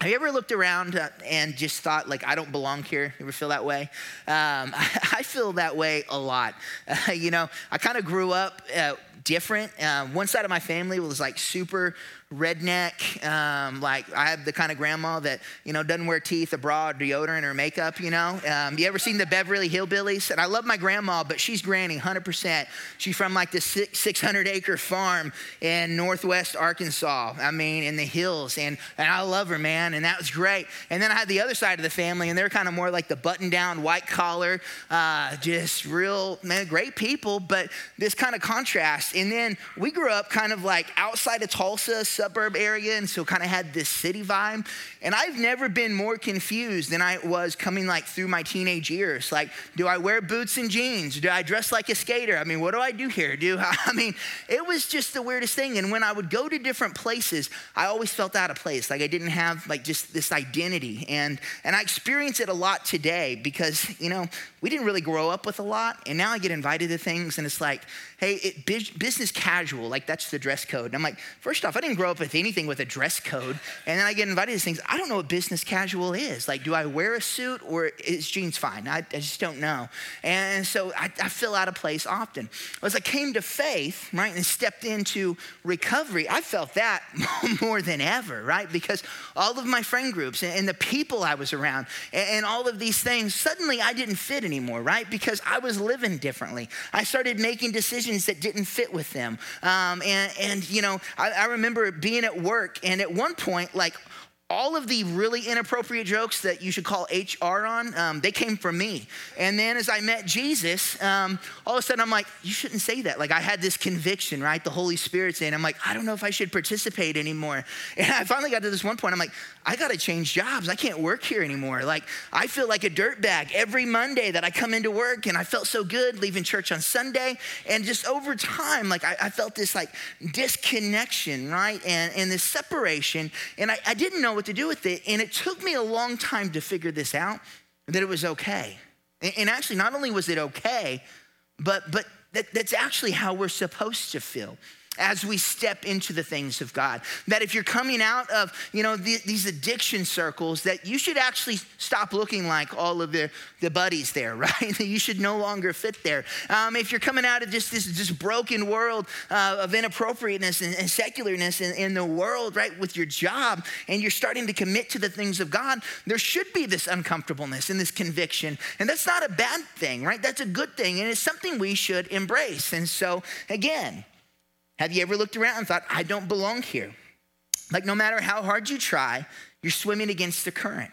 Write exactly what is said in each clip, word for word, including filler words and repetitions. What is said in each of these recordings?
Have you ever looked around uh, and just thought, like, I don't belong here? You ever feel that way? Um, I feel that way a lot. Uh, you know, I kind of grew up uh, different. Uh, one side of my family was like super redneck. Um, like I have the kind of grandma that, you know, doesn't wear teeth, a bra, or deodorant, or makeup, you know. Um, you ever seen the Beverly Hillbillies? And I love my grandma, but she's granny, one hundred percent. She's from like the six hundred acre farm in Northwest Arkansas. I mean, in the hills. And, and I love her, man. And that was great. And then I had the other side of the family, and they're kind of more like the button down, white collar, uh, just real, man, great people, but this kind of contrast. And then we grew up kind of like outside of Tulsa, suburb area, and so kind of had this city vibe. And I've never been more confused than I was coming like through my teenage years. Like, do I wear boots and jeans? Do I dress like a skater? I mean, what do I do here? Do I mean, it was just the weirdest thing. And when I would go to different places, I always felt out of place. Like I didn't have like just this identity. And and I experience it a lot today because, you know, we didn't really grow up with a lot. And now I get invited to things and it's like, hey, it, business casual, like that's the dress code. And I'm like, first off, I didn't grow up with anything with a dress code. And then I get invited to things. I don't know what business casual is. Like, do I wear a suit or is jeans fine? I, I just don't know. And so I, I feel out of place often. As I came to faith, right, and stepped into recovery, I felt that more than ever, right? Because all of my friend groups and, and the people I was around and, and all of these things, suddenly I didn't fit anymore, right? Because I was living differently. I started making decisions that didn't fit with them. Um, and, and, you know, I, I remember being at work, and at one point, like, all of the really inappropriate jokes that you should call H R on, um, they came from me. And then as I met Jesus, um, all of a sudden I'm like, you shouldn't say that. Like I had this conviction, right? The Holy Spirit saying, I'm like, I don't know if I should participate anymore. And I finally got to this one point, I'm like, I got to change jobs. I can't work here anymore. Like I feel like a dirtbag every Monday that I come into work, and I felt so good leaving church on Sunday. And just over time, like I, I felt this like disconnection, right? And, and this separation. And I, I didn't know what to do with it. And it took me a long time to figure this out, that it was okay. And, and actually, not only was it okay, but, but that, that's actually how we're supposed to feel as we step into the things of God. That if you're coming out of, you know, the, these addiction circles, that you should actually stop looking like all of the, the buddies there, right? That you should no longer fit there. Um, if you're coming out of just this, this broken world uh, of inappropriateness and, and secularness in, in the world, right, with your job, and you're starting to commit to the things of God, there should be this uncomfortableness and this conviction. And that's not a bad thing, right? That's a good thing. And it's something we should embrace. And so, again, have you ever looked around and thought, I don't belong here? Like no matter how hard you try, you're swimming against the current.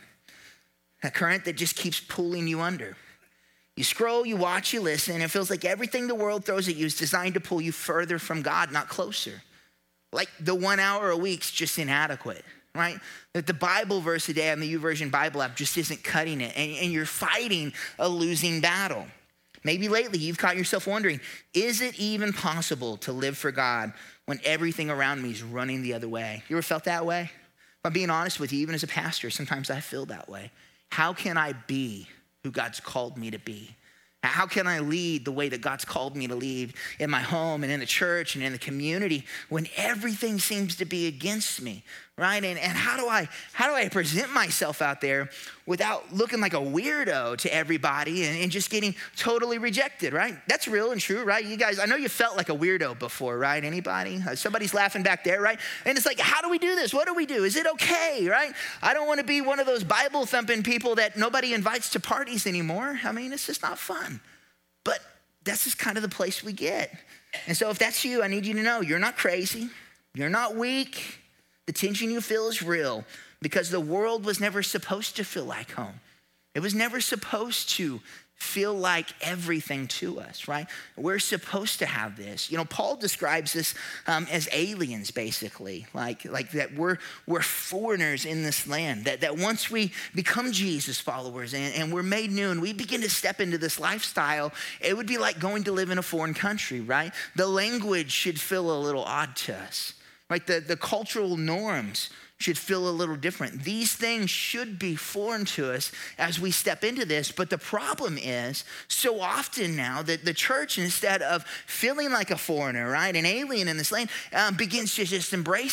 A current that just keeps pulling you under. You scroll, you watch, you listen, and it feels like everything the world throws at you is designed to pull you further from God, not closer. Like the one hour a week's just inadequate, right? That the Bible verse a day on the YouVersion Bible app just isn't cutting it, and, and you're fighting a losing battle. Maybe lately you've caught yourself wondering, is it even possible to live for God when everything around me is running the other way? You ever felt that way? If I'm being honest with you, even as a pastor, sometimes I feel that way. How can I be who God's called me to be? How can I lead the way that God's called me to lead in my home and in the church and in the community when everything seems to be against me, right? And, and how do I how do I present myself out there without looking like a weirdo to everybody and, and just getting totally rejected, right? That's real and true, right? You guys, I know you felt like a weirdo before, right? Anybody? Somebody's laughing back there, right? And it's like, how do we do this? What do we do? Is it okay, right? I don't want to be one of those Bible thumping people that nobody invites to parties anymore. I mean, it's just not fun. But that's just kind of the place we get. And so if that's you, I need you to know you're not crazy. You're not weak. The tension you feel is real because the world was never supposed to feel like home. It was never supposed to feel like everything to us, right? We're supposed to have this. You know, Paul describes this um, as aliens, basically, like, like that we're we're foreigners in this land, that, that once we become Jesus followers and, and we're made new and we begin to step into this lifestyle, it would be like going to live in a foreign country, right? The language should feel a little odd to us, right? The, the cultural norms should feel a little different. These things should be foreign to us as we step into this. But the problem is, so often now that the church, instead of feeling like a foreigner, right, an alien in this land, um, begins to just embrace it.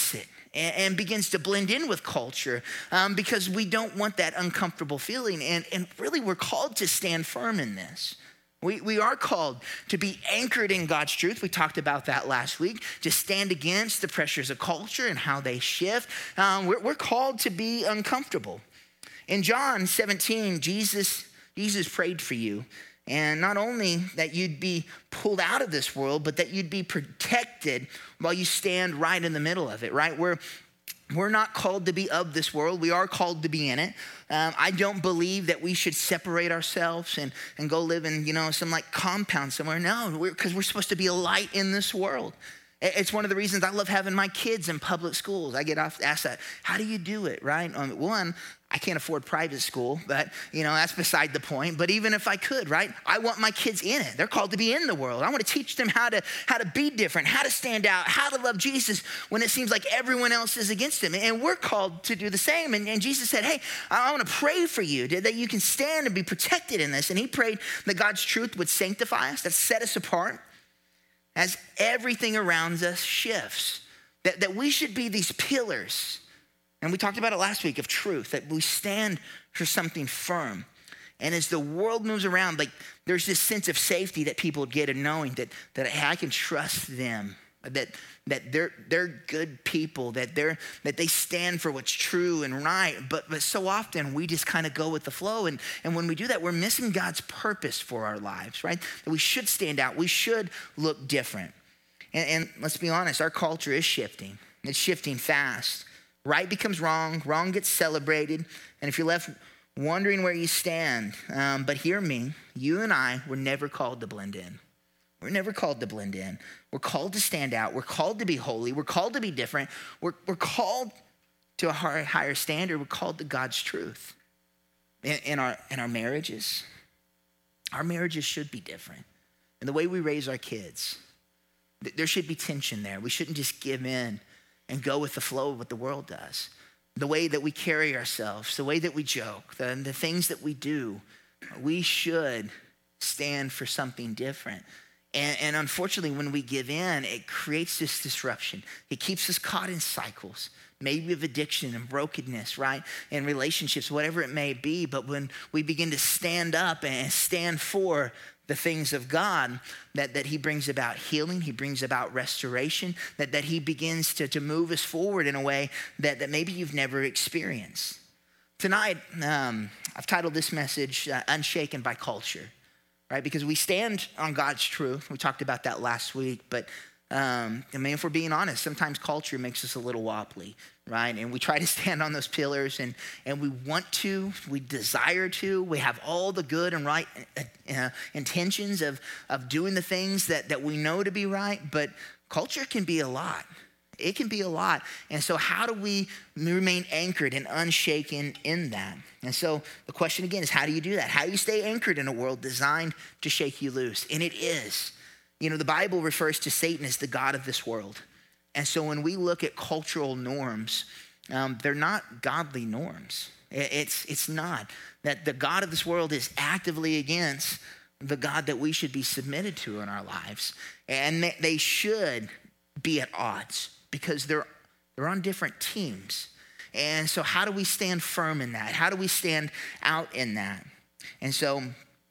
and, and begins to blend in with culture um, because we don't want that uncomfortable feeling. And, and really, we're called to stand firm in this. We, we are called to be anchored in God's truth. We talked about that last week, to stand against the pressures of culture and how they shift. Um, we're, we're called to be uncomfortable. In John seventeen, Jesus, Jesus prayed for you. And not only that you'd be pulled out of this world, but that you'd be protected while you stand right in the middle of it, right? We're, we're not called to be of this world. We are called to be in it. Um, I don't believe that we should separate ourselves and, and go live in, you know, some like compound somewhere. No, because we're, we're supposed to be a light in this world. It's one of the reasons I love having my kids in public schools. I get asked that, how do you do it, right? Um, one, I can't afford private school, but you know, that's beside the point. But even if I could, right? I want my kids in it. They're called to be in the world. I want to teach them how to, how to be different, how to stand out, how to love Jesus when it seems like everyone else is against him. And we're called to do the same. And, and Jesus said, hey, I want to pray for you that you can stand and be protected in this. And he prayed that God's truth would sanctify us, that set us apart as everything around us shifts, that, that we should be these pillars. And we talked about it last week of truth, that we stand for something firm. And as the world moves around, like there's this sense of safety that people get in knowing that, that hey, I can trust them, that, that they're, they're good people, that, they're, that they stand for what's true and right. But, but so often we just kind of go with the flow. And, and when we do that, we're missing God's purpose for our lives, right? That we should stand out. We should look different. And, and let's be honest, our culture is shifting. It's shifting fast. Right becomes wrong, wrong gets celebrated, and if you're left wondering where you stand, um, but hear me, you and I were never called to blend in. We're never called to blend in. We're called to stand out. We're called to be holy. We're called to be different. We're, we're called to a higher standard. We're called to God's truth. In, in, our, in our marriages, our marriages should be different. In the way we raise our kids, there should be tension there. We shouldn't just give in and go with the flow of what the world does. The way that we carry ourselves, the way that we joke, the, the things that we do, we should stand for something different. And, and unfortunately, when we give in, it creates this disruption. It keeps us caught in cycles, maybe of addiction and brokenness, right? And relationships, whatever it may be. But when we begin to stand up and stand for the things of God, that, that he brings about healing, he brings about restoration, that, that he begins to, to move us forward in a way that, that maybe you've never experienced. Tonight, um, I've titled this message, uh, Unshaken by Culture, right? Because we stand on God's truth. We talked about that last week, but um, I mean, if we're being honest, sometimes culture makes us a little wobbly, right? And we try to stand on those pillars, and, and we want to, we desire to, we have all the good and right uh, intentions of, of doing the things that, that we know to be right, but culture can be a lot. It can be a lot. And so how do we remain anchored and unshaken in that? And so the question again is, how do you do that? How do you stay anchored in a world designed to shake you loose? And it is. You know, the Bible refers to Satan as the god of this world. And so when we look at cultural norms, um, they're not godly norms. It's, it's not. That the god of this world is actively against the God that we should be submitted to in our lives. And they, they should be at odds because they're, they're on different teams. And so how do we stand firm in that? How do we stand out in that? And so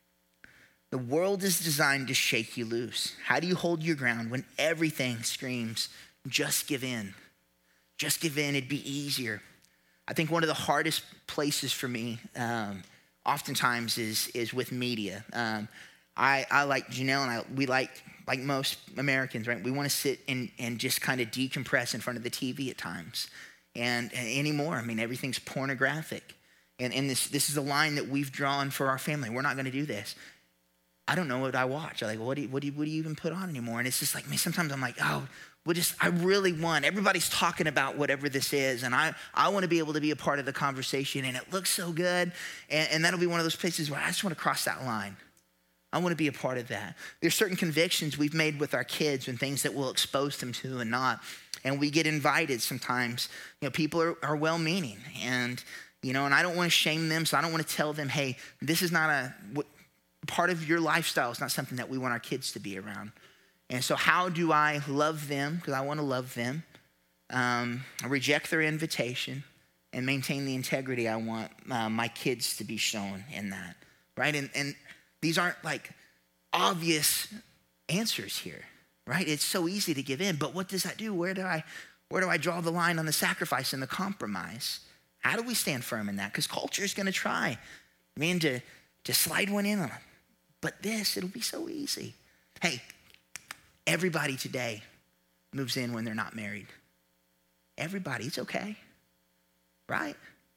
the world is designed to shake you loose. How do you hold your ground when everything screams, just give in? Just give in, it'd be easier. I think one of the hardest places for me um, oftentimes is, is with media. Um, I, I like Janelle and I, we like, like most Americans, right? We want to sit and, and just kind of decompress in front of the T V at times. And, and anymore, I mean, everything's pornographic. And, and this, this is a line that we've drawn for our family. We're not going to do this. I don't know what I watch. I'm like, what do you, what do you, what do you even put on anymore? And it's just like, man, sometimes I'm like, oh, we just, I really want, everybody's talking about whatever this is. And I, I want to be able to be a part of the conversation, and it looks so good. And, and that'll be one of those places where I just want to cross that line. I want to be a part of that. There's certain convictions we've made with our kids and things that we'll expose them to and not. And we get invited sometimes. You know, people are, are well-meaning. And, you know, and I don't want to shame them. So I don't want to tell them, hey, this is not a, what, part of your lifestyle is not something that we want our kids to be around. And so how do I love them? Because I want to love them. um, reject their invitation, and maintain the integrity I want uh, my kids to be shown in that, right? And, and these aren't like obvious answers here, right? It's so easy to give in, but what does that do? Where do I, where do I draw the line on the sacrifice and the compromise? How do we stand firm in that? Because culture is going to try, man, to, to slide one in on it. But this, it'll be so easy. Hey, everybody today moves in when they're not married. Everybody, it's okay. Right?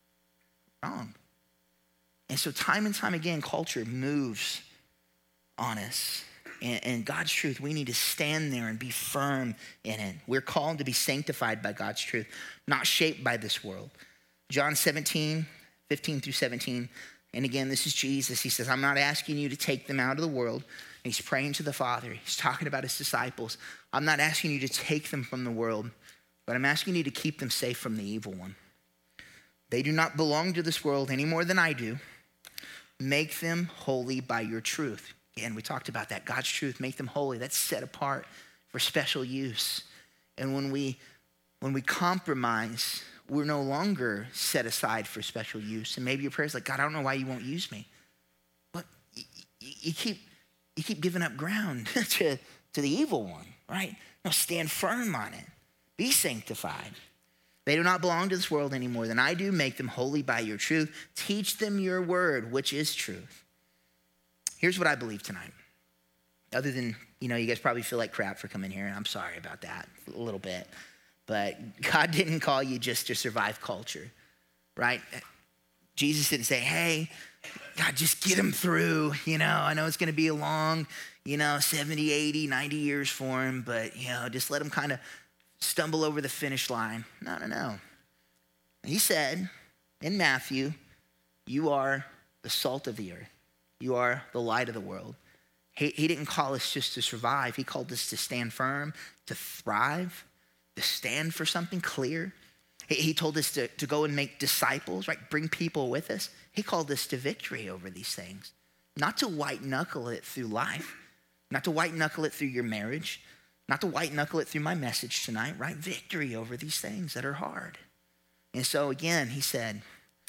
Wrong. And so time and time again, culture moves on us. And, and God's truth, we need to stand there and be firm in it. We're called to be sanctified by God's truth, not shaped by this world. John seventeen, fifteen through seventeen. And again, this is Jesus. He says, I'm not asking you to take them out of the world. And he's praying to the Father. He's talking about his disciples. I'm not asking you to take them from the world, but I'm asking you to keep them safe from the evil one. They do not belong to this world any more than I do. Make them holy by your truth. Again, we talked about that. God's truth, make them holy. That's set apart for special use. And when we when we compromise, we're no longer set aside for special use. And maybe your prayer is like, God, I don't know why you won't use me. But you, you, you keep you keep giving up ground to, to the evil one, right? No, stand firm on it. Be sanctified. They do not belong to this world any more than I do. Make them holy by your truth. Teach them your word, which is truth. Here's what I believe tonight. Other than, you know, you guys probably feel like crap for coming here, and I'm sorry about that a little bit. But God didn't call you just to survive culture, right? Jesus didn't say, hey, God, just get him through. You know, I know it's going to be a long, you know, seventy, eighty, ninety years for him, but, you know, just let him kind of stumble over the finish line. No, no, no. He said in Matthew, you are the salt of the earth. You are the light of the world. He, he didn't call us just to survive. He called us to stand firm, to thrive, to stand for something clear. He, he told us to, to go and make disciples, right? Bring people with us. He called us to victory over these things, not to white knuckle it through life, not to white knuckle it through your marriage, not to white knuckle it through my message tonight, right? Victory over these things that are hard. And so again, he said,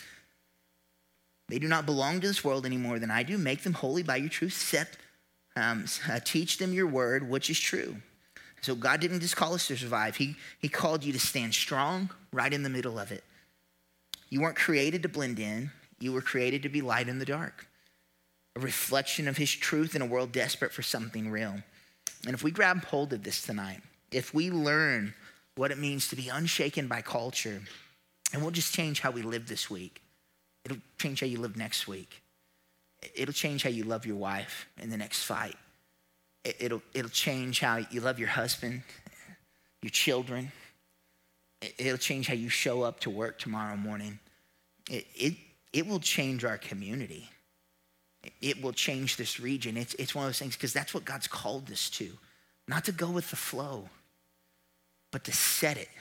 they do not belong to this world any more than I do. Make them holy by your truth. Set, um, uh, teach them your word, which is true. So God didn't just call us to survive. He, he called you to stand strong right in the middle of it. You weren't created to blend in. You were created to be light in the dark. A reflection of his truth in a world desperate for something real. And if we grab hold of this tonight, if we learn what it means to be unshaken by culture, and we'll just change how we live this week. It'll change how you live next week. It'll change how you love your wife in the next fight. It'll, it'll change how you love your husband, your children. It'll change how you show up to work tomorrow morning. It, it, it will change our community. It will change this region. It's, it's one of those things because that's what God's called us to. Not to go with the flow, but to set it.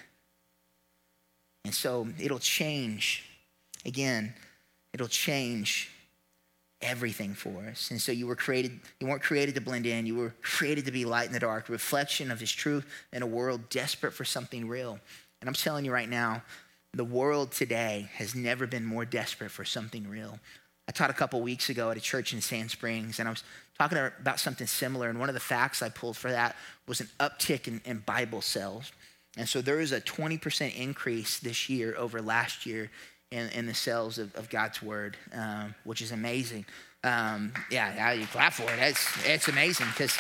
And so it'll change. Again, it'll change everything for us. And so you were created, you weren't created to blend in. You were created to be light in the dark, a reflection of his truth in a world desperate for something real. And I'm telling you right now, the world today has never been more desperate for something real. I taught a couple weeks ago at a church in Sand Springs, and I was talking about something similar. And one of the facts I pulled for that was an uptick in, in Bible sales. And so there is a twenty percent increase this year over last year in, in the sales of, of God's word, um, which is amazing. Um, yeah, you clap for it. It's, it's amazing because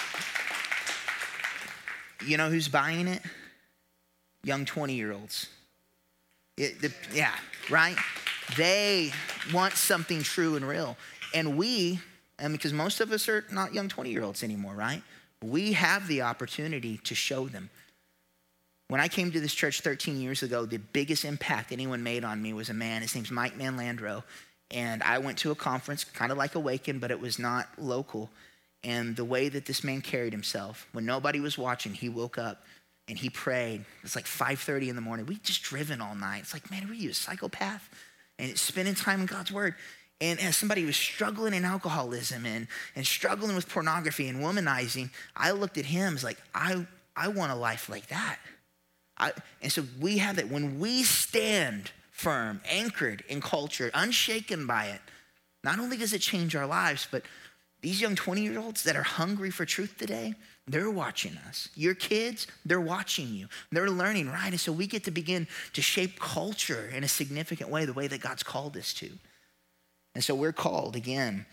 you know who's buying it? Young twenty-year-olds. It, the, yeah, right? They want something true and real. And we, and because most of us are not young twenty-year-olds anymore, right? We have the opportunity to show them. When I came to this church thirteen years ago, the biggest impact anyone made on me was a man. His name's Mike Manlandro. And I went to a conference, kind of like Awaken, but it was not local. And the way that this man carried himself, when nobody was watching, he woke up and he prayed. It's like five thirty in the morning. We'd just driven all night. It's like, man, were you a psychopath? And it's spending time in God's word. And as somebody who was struggling in alcoholism and, and struggling with pornography and womanizing, I looked at him as like, I, I want a life like that. I, and so we have that. When we stand firm, anchored in culture, unshaken by it, not only does it change our lives, but these young twenty-year-olds that are hungry for truth today, they're watching us. Your kids, they're watching you. They're learning, right? And so we get to begin to shape culture in a significant way, the way that God's called us to. And so we're called, again,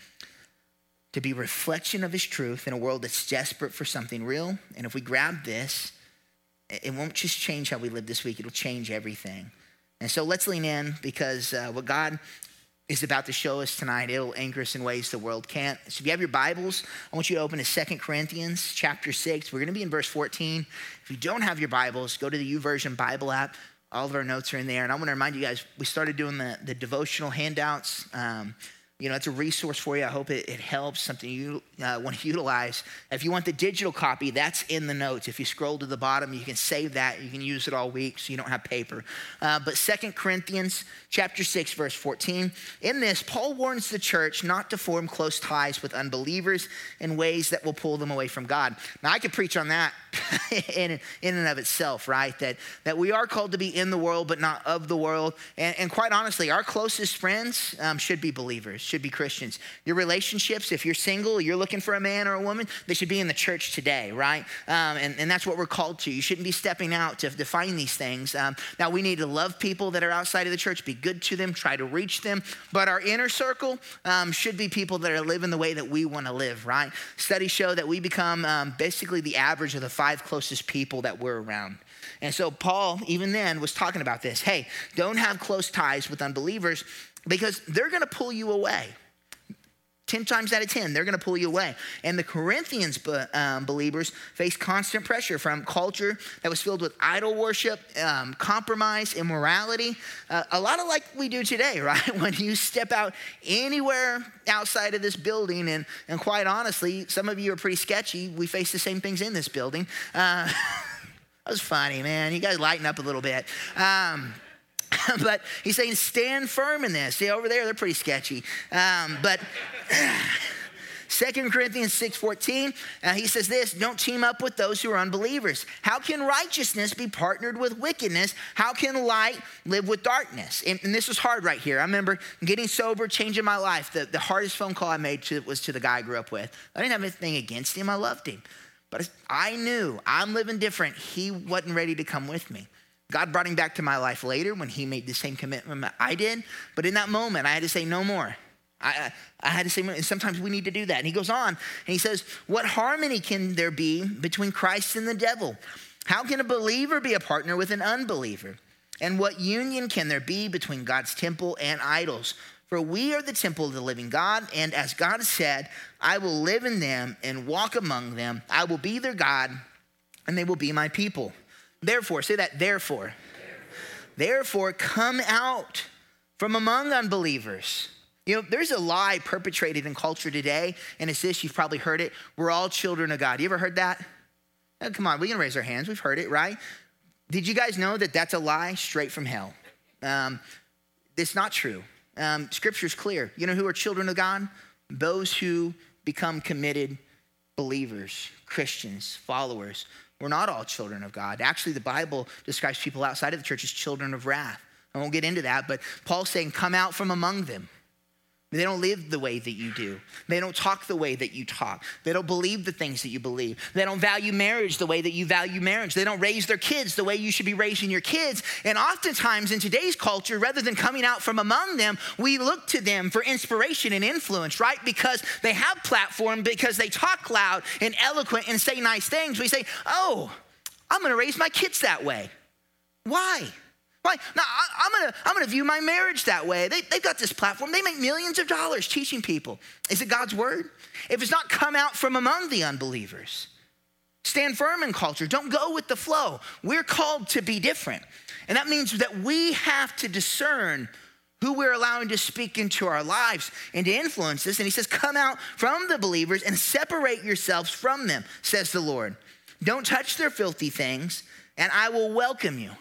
to be reflection of his truth in a world that's desperate for something real. And if we grab this, it won't just change how we live this week. It'll change everything. And so let's lean in, because uh, what God is about to show us tonight, it'll anchor us in ways the world can't. So if you have your Bibles, I want you to open to Second Corinthians chapter six. We're going to be in verse fourteen. If you don't have your Bibles, go to the YouVersion Bible app. All of our notes are in there. And I want to remind you guys, we started doing the, the devotional handouts. Um, You know, it's a resource for you. I hope it, it helps, something you uh, want to utilize. If you want the digital copy, that's in the notes. If you scroll to the bottom, you can save that. You can use it all week so you don't have paper. Uh, but Second Corinthians chapter six, verse fourteen. In this, Paul warns the church not to form close ties with unbelievers in ways that will pull them away from God. Now, I could preach on that in, in and of itself, right? That, that we are called to be in the world, but not of the world. And, and quite honestly, our closest friends um, should be believers. Should be Christians. Your relationships, if you're single, you're looking for a man or a woman, they should be in the church today, right? Um, and, and that's what we're called to. You shouldn't be stepping out to define these things. Um, now, we need to love people that are outside of the church, be good to them, try to reach them. But our inner circle um, should be people that are living the way that we want to live, right? Studies show that we become um, basically the average of the five closest people that we're around. And so Paul, even then, was talking about this. Hey, don't have close ties with unbelievers, because they're going to pull you away. Ten times out of ten, they're going to pull you away. And the Corinthians um, believers faced constant pressure from culture that was filled with idol worship, um, compromise, immorality. Uh, a lot of like we do today, right? When you step out anywhere outside of this building, and, and quite honestly, some of you are pretty sketchy. We face the same things in this building. Uh, that was funny, man. You guys lighten up a little bit. Um But he's saying, stand firm in this. See, over there, they're pretty sketchy. Um, but Second Corinthians six fourteen, uh, he says this: don't team up with those who are unbelievers. How can righteousness be partnered with wickedness? How can light live with darkness? And, and this was hard right here. I remember getting sober, changing my life. The, the hardest phone call I made to, was to the guy I grew up with. I didn't have anything against him. I loved him. But I knew I'm living different. He wasn't ready to come with me. God brought him back to my life later when he made the same commitment I did. But in that moment, I had to say no more. I, I, I had to say, and sometimes we need to do that. And he goes on and he says, what harmony can there be between Christ and the devil? How can a believer be a partner with an unbeliever? And what union can there be between God's temple and idols? For we are the temple of the living God. And as God said, I will live in them and walk among them. I will be their God and they will be my people. Therefore, say that, therefore. Therefore, come out from among unbelievers. You know, there's a lie perpetrated in culture today, and it's this, you've probably heard it. We're all children of God. You ever heard that? Oh, come on, we can raise our hands. We've heard it, right? Did you guys know that that's a lie straight from hell? Um, it's not true. Um, scripture's clear. You know who are children of God? Those who become committed believers, Christians, followers. We're not all children of God. Actually, the Bible describes people outside of the church as children of wrath. I won't get into that, but Paul's saying, come out from among them. They don't live the way that you do. They don't talk the way that you talk. They don't believe the things that you believe. They don't value marriage the way that you value marriage. They don't raise their kids the way you should be raising your kids. And oftentimes in today's culture, rather than coming out from among them, we look to them for inspiration and influence, right? Because they have platform, because they talk loud and eloquent and say nice things. We say, oh, I'm going to raise my kids that way. Why? Right? Now, I, I'm gonna I'm gonna view my marriage that way. They, they've got this platform. They make millions of dollars teaching people. Is it God's word? If it's not, come out from among the unbelievers. Stand firm in culture. Don't go with the flow. We're called to be different. And that means that we have to discern who we're allowing to speak into our lives and to influence us. And he says, come out from the believers and separate yourselves from them, says the Lord. Don't touch their filthy things, and I will welcome you.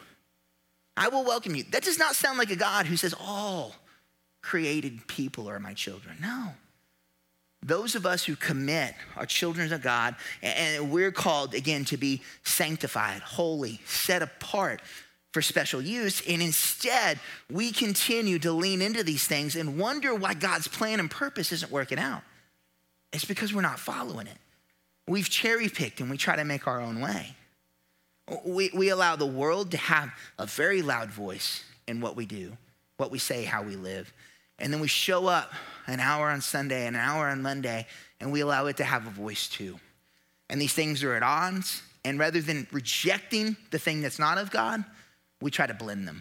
I will welcome you. That does not sound like a God who says all created people are my children. No. those of us who commit are children of God, and we're called, again, to be sanctified, holy, set apart for special use. And instead, we continue to lean into these things and wonder why God's plan and purpose isn't working out. It's because we're not following it. We've cherry-picked and we try to make our own way. We, we allow the world to have a very loud voice in what we do, what we say, how we live. And then we show up an hour on Sunday and an hour on Monday, and we allow it to have a voice too. And these things are at odds. And rather than rejecting the thing that's not of God, we try to blend them.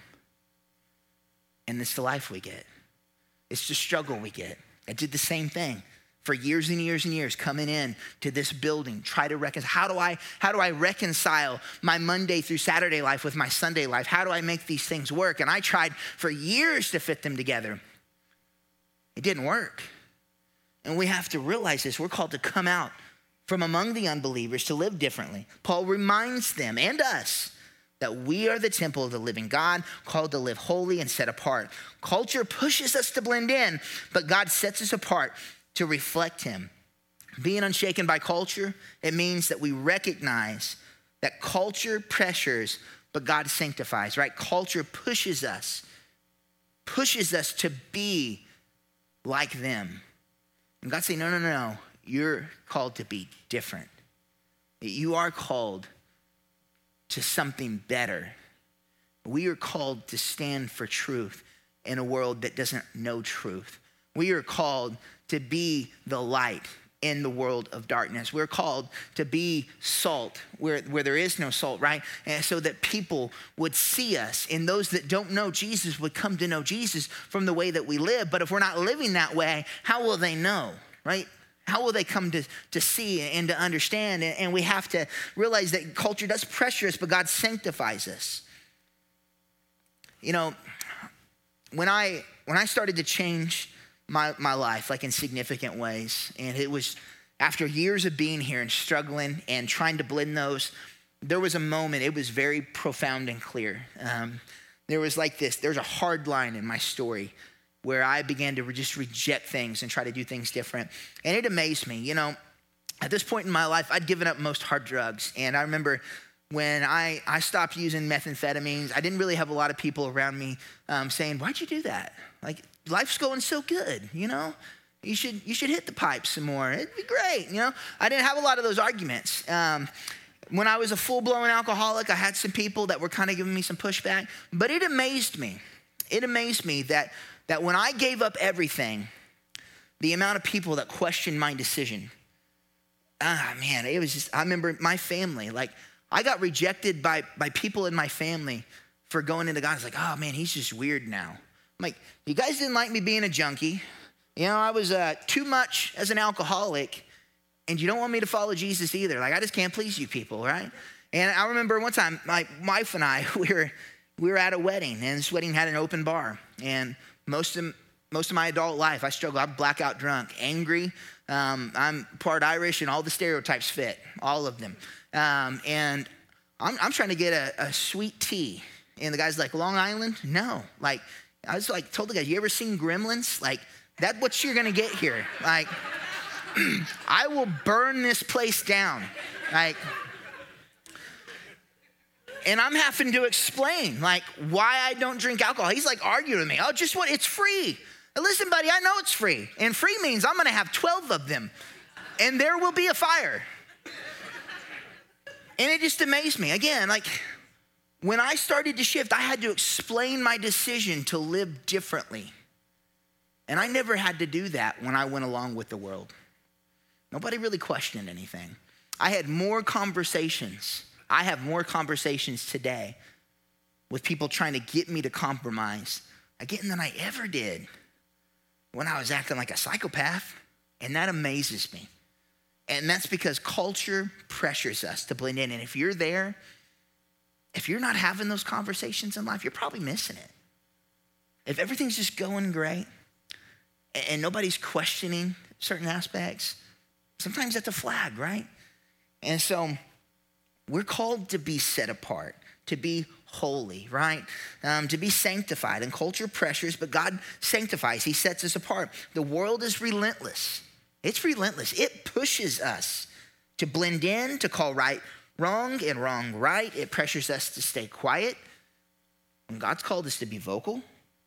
And it's the life we get. It's the struggle we get. I did the same thing for years and years and years, coming in to this building, try to reconcile. How do I, how do I reconcile my Monday through Saturday life with my Sunday life? How do I make these things work? And I tried for years to fit them together. It didn't work. And we have to realize this. We're called to come out from among the unbelievers to live differently. Paul reminds them and us that we are the temple of the living God, called to live holy and set apart. Culture pushes us to blend in, but God sets us apart to reflect him. Being unshaken by culture, it means that we recognize that culture pressures, but God sanctifies, right? Culture pushes us, pushes us to be like them. And God saying, no, no, no, no. You're called to be different. You are called to something better. We are called to stand for truth in a world that doesn't know truth. We are called to be the light in the world of darkness. We're called to be salt where, where there is no salt, right? And so that people would see us, and those that don't know Jesus would come to know Jesus from the way that we live. But if we're not living that way, how will they know, right? How will they come to, to see and to understand? And, and we have to realize that culture does pressure us, but God sanctifies us. You know, when I when I started to change my, my life, like in significant ways, and it was after years of being here and struggling and trying to blend those, there was a moment, it was very profound and clear. Um, there was like this, there's a hard line in my story where I began to just reject things and try to do things different. And it amazed me. You know, at this point in my life, I'd given up most hard drugs. And I remember when I, I stopped using methamphetamines, I didn't really have a lot of people around me um, saying, why'd you do that? Like, life's going so good, you know? You should you should hit the pipes some more. It'd be great, you know? I didn't have a lot of those arguments. Um, when I was a full-blown alcoholic, I had some people that were kind of giving me some pushback. But it amazed me. It amazed me that that when I gave up everything, the amount of people that questioned my decision, ah, man, it was just, I remember my family, like, I got rejected by, by people in my family for going into God. It's like, oh, man, he's just weird now. I'm like, you guys didn't like me being a junkie. You know, I was uh, too much as an alcoholic, and you don't want me to follow Jesus either. Like, I just can't please you people, right? And I remember one time, my wife and I, we were, we were at a wedding, and this wedding had an open bar, and Most of, most of my adult life, I struggle. I'm blackout drunk, angry. Um, I'm part Irish, and all the stereotypes fit, all of them. Um, and I'm, I'm trying to get a, a sweet tea. And the guy's like, Long Island? No. Like, I was like, told the guy, you ever seen Gremlins? Like, that's what you're going to get here. Like, I will burn this place down. Like, and I'm having to explain, like, why I don't drink alcohol. He's like arguing with me. Oh, just what? It's free. Now, listen, buddy, I know it's free. And free means I'm going to have twelve of them. And there will be a fire. And it just amazed me. Again, like, when I started to shift, I had to explain my decision to live differently. And I never had to do that when I went along with the world. Nobody really questioned anything. I had more conversations. I have more conversations today with people trying to get me to compromise again than I ever did when I was acting like a psychopath. And that amazes me. And that's because culture pressures us to blend in. And if you're there, if you're not having those conversations in life, you're probably missing it. If everything's just going great and nobody's questioning certain aspects, sometimes that's a flag, right? And so we're called to be set apart, to be holy, right? Um, to be sanctified. And culture pressures, but God sanctifies. He sets us apart. The world is relentless. It's relentless. It pushes us to blend in, to call right wrong and wrong right. It pressures us to stay quiet when God's called us to be vocal,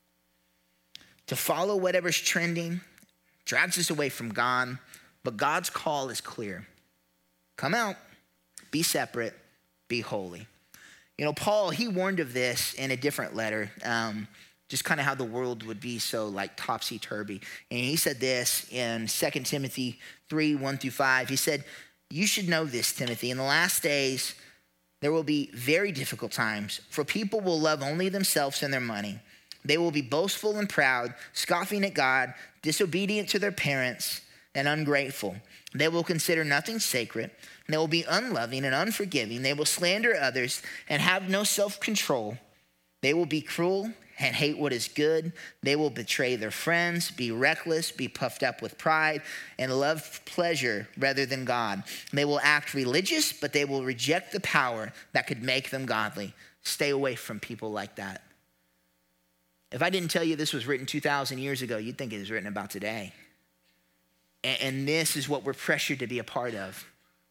to follow whatever's trending, drags us away from God. But God's call is clear. Come out, be separate, be holy. You know, Paul, he warned of this in a different letter, um, just kind of how the world would be so like topsy-turvy. And he said this in Second Timothy three, one through five. He said, you should know this, Timothy. In the last days, there will be very difficult times, for people will love only themselves and their money. They will be boastful and proud, scoffing at God, disobedient to their parents, and ungrateful. They will consider nothing sacred. They will be unloving and unforgiving. They will slander others and have no self-control. They will be cruel and hate what is good. They will betray their friends, be reckless, be puffed up with pride, and love pleasure rather than God. They will act religious, but they will reject the power that could make them godly. Stay away from people like that. If I didn't tell you this was written two thousand years ago, you'd think it was written about today. And this is what we're pressured to be a part of.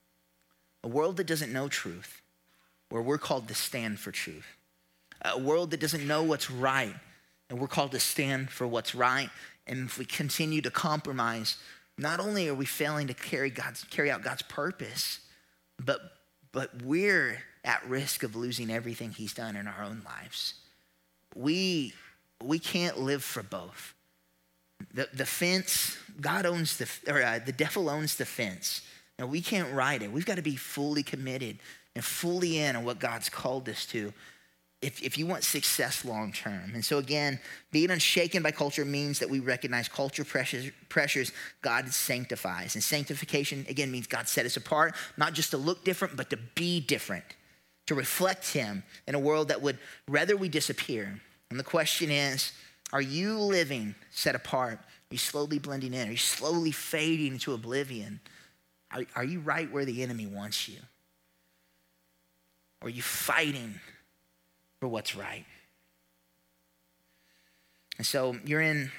A world that doesn't know truth, where we're called to stand for truth. A world that doesn't know what's right, and we're called to stand for what's right. And if we continue to compromise, not only are we failing to carry God's carry out God's purpose, but but we're at risk of losing everything he's done in our own lives. We we can't live for both. The the fence, God owns the, or uh, the devil owns the fence. And we can't ride it. We've got to be fully committed and fully in on what God's called us to if, if you want success long term. And so again, being unshaken by culture means that we recognize culture pressures, pressures God sanctifies. And sanctification, again, means God set us apart, not just to look different, but to be different, to reflect him in a world that would rather we disappear. And the question is, are you living set apart? Are you slowly blending in? Are you slowly fading into oblivion? Are, are you right where the enemy wants you? Or are you fighting for what's right? And so you're in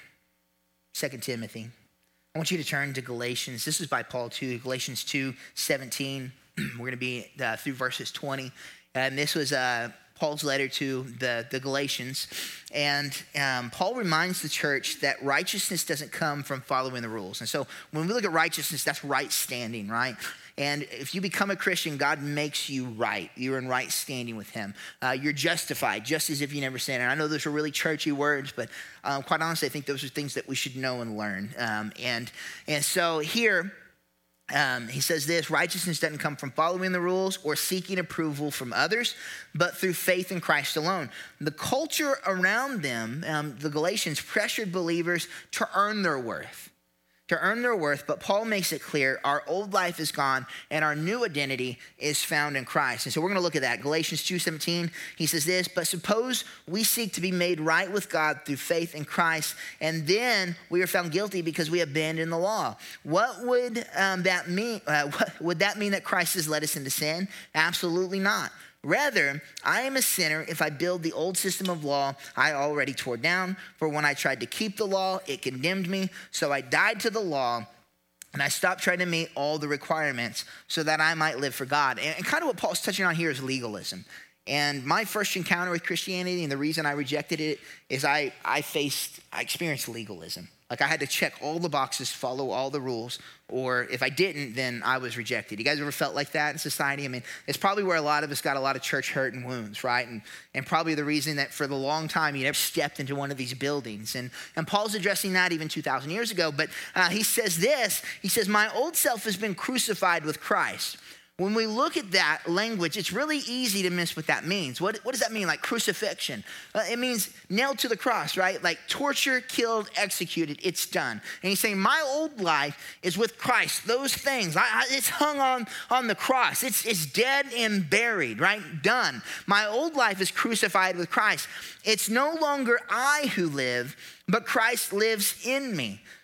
Second Timothy. I want you to turn to Galatians. This is by Paul too, Galatians two seventeen. We're going to be uh, through verses twenty. And this was uh, Paul's letter to the, the Galatians. And um, Paul reminds the church that righteousness doesn't come from following the rules. And so when we look at righteousness, that's right standing, right? And if you become a Christian, God makes you right. You're in right standing with him. Uh, you're justified, just as if you never sinned. And I know those are really churchy words, but um, quite honestly, I think those are things that we should know and learn. Um, and, and so here, Um, he says this, righteousness doesn't come from following the rules or seeking approval from others, but through faith in Christ alone. The culture around them, um, the Galatians, pressured believers to earn their worth. To earn their worth, but Paul makes it clear our old life is gone and our new identity is found in Christ. And so we're going to look at that. Galatians two seventeen, he says this, but suppose we seek to be made right with God through faith in Christ, and then we are found guilty because we abandoned the law. What would um, that mean? Uh, what, would that mean that Christ has led us into sin? Absolutely not. Rather, I am a sinner if I build the old system of law I already tore down. For when I tried to keep the law, it condemned me. So I died to the law, and I stopped trying to meet all the requirements so that I might live for God. And, and kind of what Paul's touching on here is legalism. And my first encounter with Christianity, and the reason I rejected it, is I, I faced, I experienced legalism. Like I had to check all the boxes, follow all the rules, or if I didn't, then I was rejected. You guys ever felt like that in society? I mean, it's probably where a lot of us got a lot of church hurt and wounds, right? And and probably the reason that for the long time you never stepped into one of these buildings. And, and Paul's addressing that even two thousand years ago, but uh, he says this, he says, my old self has been crucified with Christ. When we look at that language, it's really easy to miss what that means. What, what does that mean? Like crucifixion. Uh, it means nailed to the cross, right? Like torture, killed, executed, it's done. And he's saying, my old life is with Christ. Those things, I, I, it's hung on, on the cross. It's, it's dead and buried, right? Done. My old life is crucified with Christ. It's no longer I who live, but Christ lives in me.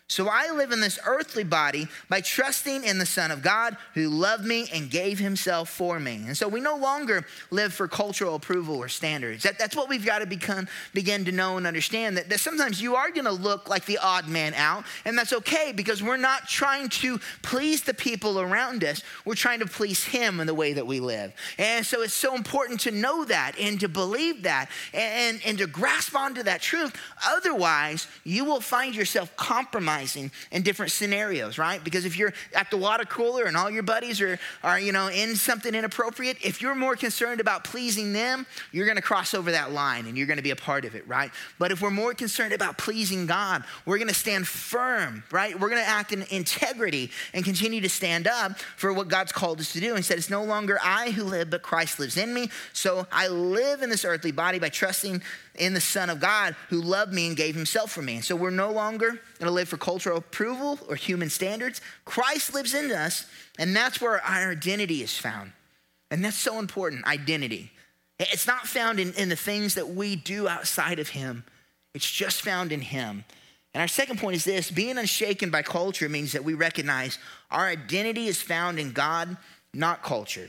So I live in this earthly body by trusting in the Son of God who loved me and gave himself for me. And so we no longer live for cultural approval or standards. That, that's what we've got to become, begin to know and understand, that, that sometimes you are going to look like the odd man out, and that's okay because we're not trying to please the people around us. We're trying to please him in the way that we live. And so it's so important to know that and to believe that and, and to grasp onto that truth. Otherwise, you will find yourself compromised in different scenarios, right? Because if you're at the water cooler and all your buddies are, are, you know, in something inappropriate, if you're more concerned about pleasing them, you're going to cross over that line and you're going to be a part of it, right? But if we're more concerned about pleasing God, we're going to stand firm, right? We're going to act in integrity and continue to stand up for what God's called us to do. And said, it's no longer I who live, but Christ lives in me. So I live in this earthly body by trusting in the Son of God who loved me and gave himself for me. And so we're no longer going to live for cultural approval or human standards. Christ lives in us, and that's where our identity is found. And that's so important, identity. It's not found in, in the things that we do outside of him. It's just found in him. And our second point is this: being unshaken by culture means that we recognize our identity is found in God, not culture.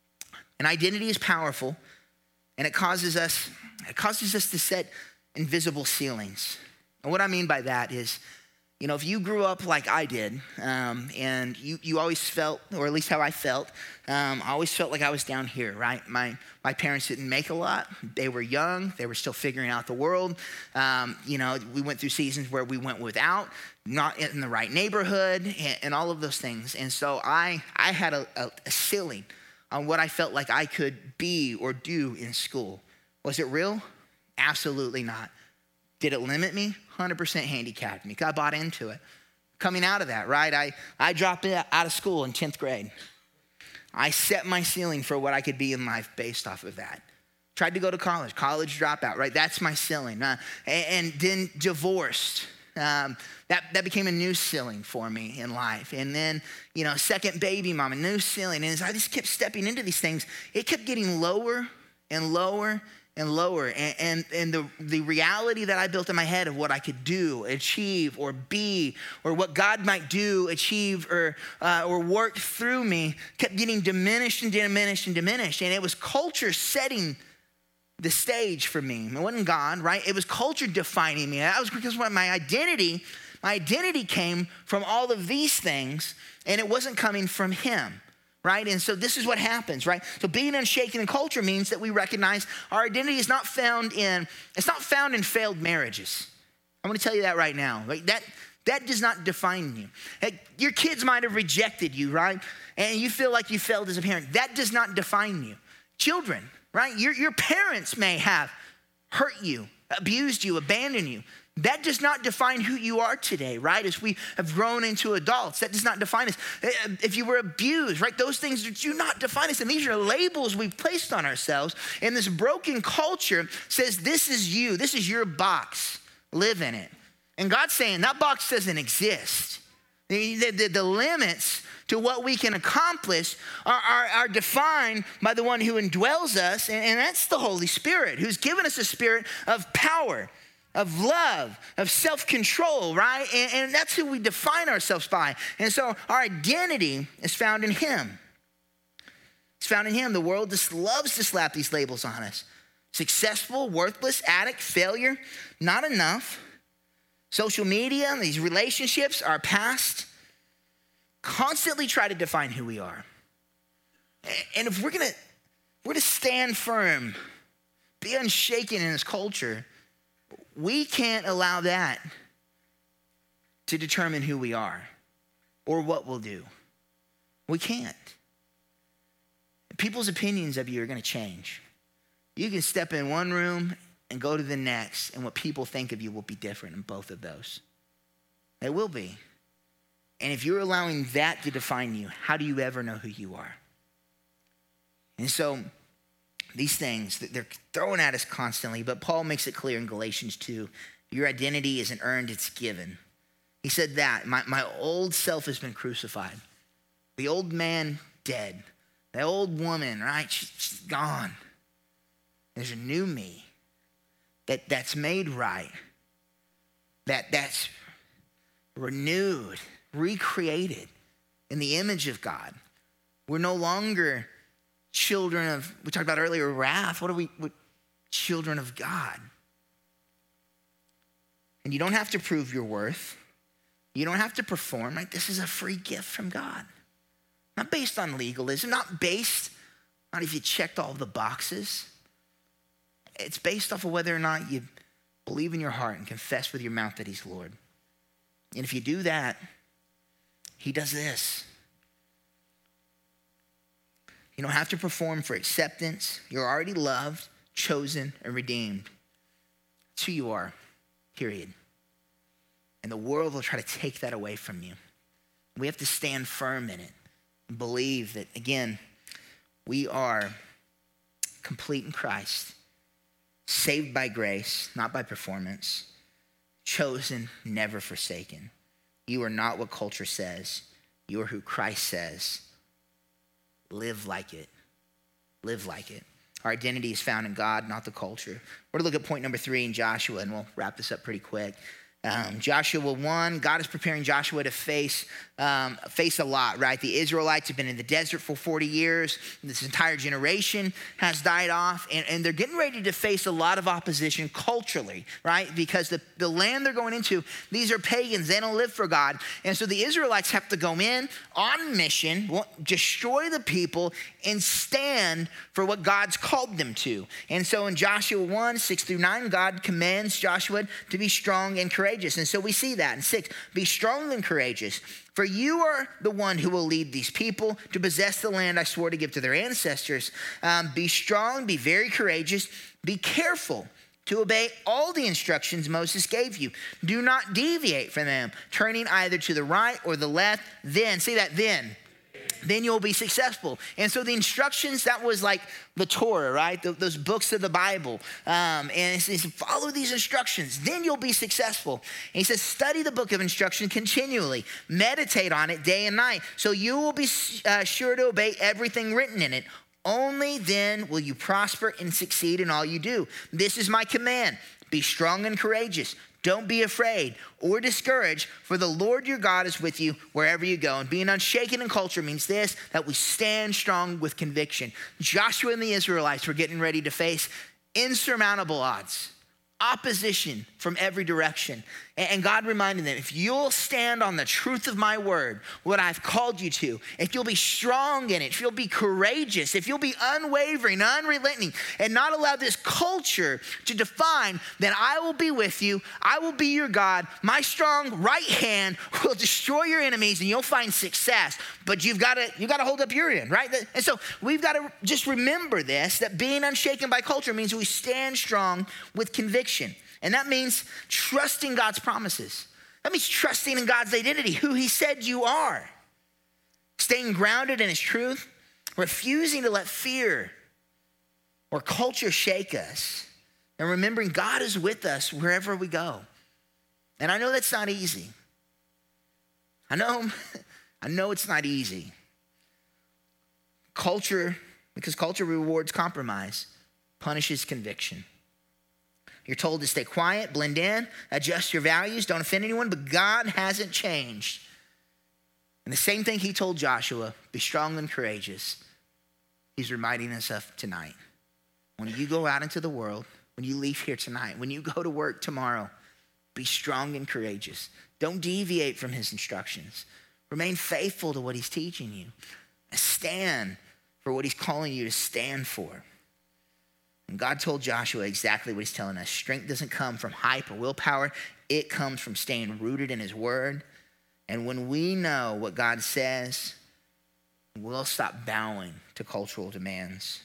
And identity is powerful, and it causes us It causes us to set invisible ceilings. And what I mean by that is, you know, if you grew up like I did, um, and you, you always felt, or at least how I felt, um, I always felt like I was down here, right? My my parents didn't make a lot. They were young. They were still figuring out the world. Um, you know, we went through seasons where we went without, not in the right neighborhood, and, and all of those things. And so I, I had a, a, a ceiling on what I felt like I could be or do in school. Was it real? Absolutely not. Did it limit me? one hundred percent handicapped me. I bought into it. Coming out of that, right? I, I dropped out of school in tenth grade. I set my ceiling for what I could be in life based off of that. Tried to go to college, college dropout, right? That's my ceiling. Uh, and, and then divorced. Um, that, that became a new ceiling for me in life. And then, you know, second baby mom, a new ceiling. And as I just kept stepping into these things, it kept getting lower and lower and lower. And, and, and the, the reality that I built in my head of what I could do, achieve, or be, or what God might do, achieve, or, uh, or work through me kept getting diminished and diminished and diminished. And it was culture setting the stage for me. It wasn't God, right? It was culture defining me. That was because my identity, my identity came from all of these things, and it wasn't coming from him. Right? And so this is what happens, right? So being unshaken in culture means that we recognize our identity is not found in, it's not found in failed marriages. I'm going to tell you that right now. Like that, that does not define you. Like your kids might have rejected you, right? And you feel like you failed as a parent. That does not define you. Children, right? Your, your parents may have hurt you, abused you, abandoned you. That does not define who you are today, right? As we have grown into adults, that does not define us. If you were abused, right? Those things do not define us. And these are labels we've placed on ourselves. And this broken culture says, this is you. This is your box. Live in it. And God's saying that box doesn't exist. The, the, the limits to what we can accomplish are, are, are defined by the one who indwells us. And, and that's the Holy Spirit, who's given us a spirit of power, of love, of self-control, right? And, and that's who we define ourselves by. And so our identity is found in him. It's found in him. The world just loves to slap these labels on us. Successful, worthless, addict, failure, not enough. Social media, these relationships, our past, constantly try to define who we are. And if we're gonna, we're to stand firm, be unshaken in this culture, we can't allow that to determine who we are or what we'll do. We can't. People's opinions of you are going to change. You can step in one room and go to the next, and what people think of you will be different in both of those. It will be. And if you're allowing that to define you, how do you ever know who you are? And so these things, they're thrown at us constantly, but Paul makes it clear in Galatians two, your identity isn't earned, it's given. He said that, my, my old self has been crucified. The old man dead. The old woman, right, she, she's gone. There's a new me that, that's made right. That, that's, renewed, recreated in the image of God. We're no longer children of, we talked about earlier, wrath. What are we? We're children of God. And you don't have to prove your worth. You don't have to perform. Right? This is a free gift from God. Not based on legalism, not based on if you checked all the boxes. It's based off of whether or not you believe in your heart and confess with your mouth that he's Lord. And if you do that, he does this. You don't have to perform for acceptance. You're already loved, chosen, and redeemed. That's who you are, period. And the world will try to take that away from you. We have to stand firm in it and believe that, again, we are complete in Christ, saved by grace, not by performance, chosen, never forsaken. You are not what culture says. You are who Christ says. Live like it. Live like it. Our identity is found in God, not the culture. We're going to look at point number three in Joshua, and we'll wrap this up pretty quick. Um, Joshua one, God is preparing Joshua to face um, face a lot, right? The Israelites have been in the desert for forty years. This entire generation has died off, and, and they're getting ready to face a lot of opposition culturally, right? Because the, the land they're going into, these are pagans. They don't live for God. And so the Israelites have to go in on mission, destroy the people, and stand for what God's called them to. And so in Joshua one, six through nine, God commands Joshua to be strong and courageous. And so we see that in six, be strong and courageous. For you are the one who will lead these people to possess the land I swore to give to their ancestors. Um, be strong, be very courageous, be careful to obey all the instructions Moses gave you. Do not deviate from them, turning either to the right or the left. Then, see that then. Then you'll be successful. And so the instructions, that was like the Torah, right? The, those books of the Bible. Um, and it says, follow these instructions. Then you'll be successful. And he says, study the book of instruction continually. Meditate on it day and night. So you will be uh, sure to obey everything written in it. Only then will you prosper and succeed in all you do. This is my command. Be strong and courageous. Don't be afraid or discouraged, for the Lord your God is with you wherever you go. And being unshaken in culture means this, that we stand strong with conviction. Joshua and the Israelites were getting ready to face insurmountable odds, opposition from every direction. And God reminded them, if you'll stand on the truth of my word, what I've called you to, if you'll be strong in it, if you'll be courageous, if you'll be unwavering, unrelenting, and not allow this culture to define, then I will be with you. I will be your God. My strong right hand will destroy your enemies and you'll find success. But you've got to, you've got to hold up your end, right? And so we've got to just remember this, that being unshaken by culture means we stand strong with conviction. And that means trusting God's promises. That means trusting in God's identity, who he said you are. Staying grounded in his truth, refusing to let fear or culture shake us, and remembering God is with us wherever we go. And I know that's not easy. I know, I know it's not easy. Culture, because culture rewards compromise, punishes conviction. You're told to stay quiet, blend in, adjust your values, don't offend anyone, but God hasn't changed. And the same thing he told Joshua, be strong and courageous, he's reminding us of tonight. When you go out into the world, when you leave here tonight, when you go to work tomorrow, be strong and courageous. Don't deviate from his instructions. Remain faithful to what he's teaching you. Stand for what he's calling you to stand for. And God told Joshua exactly what he's telling us. Strength doesn't come from hype or willpower. It comes from staying rooted in his word. And when we know what God says, we'll stop bowing to cultural demands.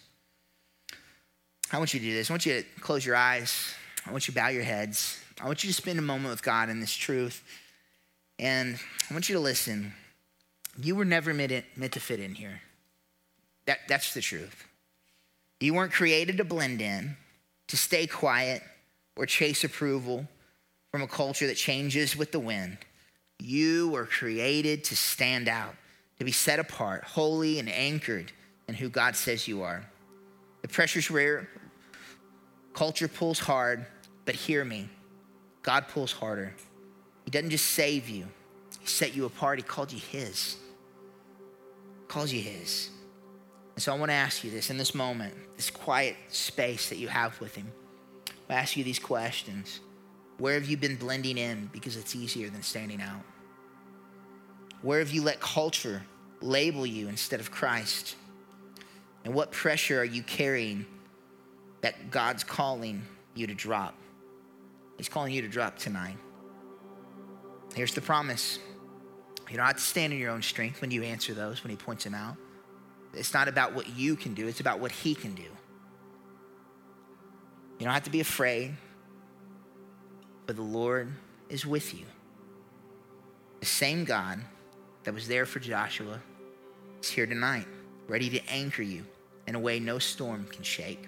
I want you to do this. I want you to close your eyes. I want you to bow your heads. I want you to spend a moment with God in this truth. And I want you to listen. You were never meant, it, meant to fit in here. That, that's the truth. You weren't created to blend in, to stay quiet, or chase approval from a culture that changes with the wind. You were created to stand out, to be set apart, holy and anchored in who God says you are. The pressure's rare. Culture pulls hard, but hear me. God pulls harder. He doesn't just save you. He set you apart. He called you his. Calls you his. And so I want to ask you this in this moment, this quiet space that you have with him. I'll ask you these questions. Where have you been blending in because it's easier than standing out? Where have you let culture label you instead of Christ? And what pressure are you carrying that God's calling you to drop? He's calling you to drop tonight. Here's the promise. You don't have to stand in your own strength when you answer those, when he points them out. It's not about what you can do. It's about what he can do. You don't have to be afraid, but the Lord is with you. The same God that was there for Joshua is here tonight, ready to anchor you in a way no storm can shake.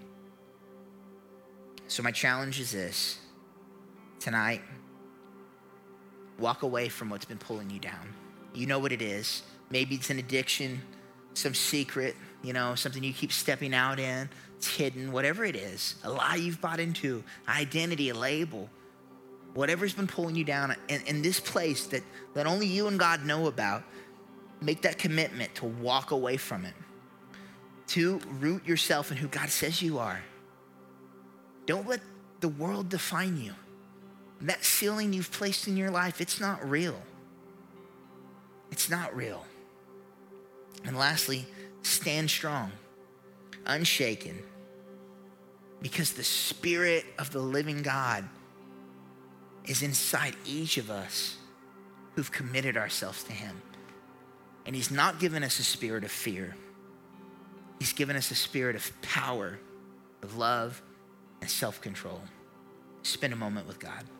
So my challenge is this. Tonight, walk away from what's been pulling you down. You know what it is. Maybe it's an addiction, some secret, you know, something you keep stepping out in. It's hidden, whatever it is. A lie you've bought into, identity, a label. Whatever's been pulling you down in, in this place that, that only you and God know about, make that commitment to walk away from it. To root yourself in who God says you are. Don't let the world define you. That ceiling you've placed in your life, it's not real. It's not real. And lastly, stand strong, unshaken, because the Spirit of the living God is inside each of us who've committed ourselves to him. And he's not given us a spirit of fear. He's given us a spirit of power, of love, and self-control. Spend a moment with God.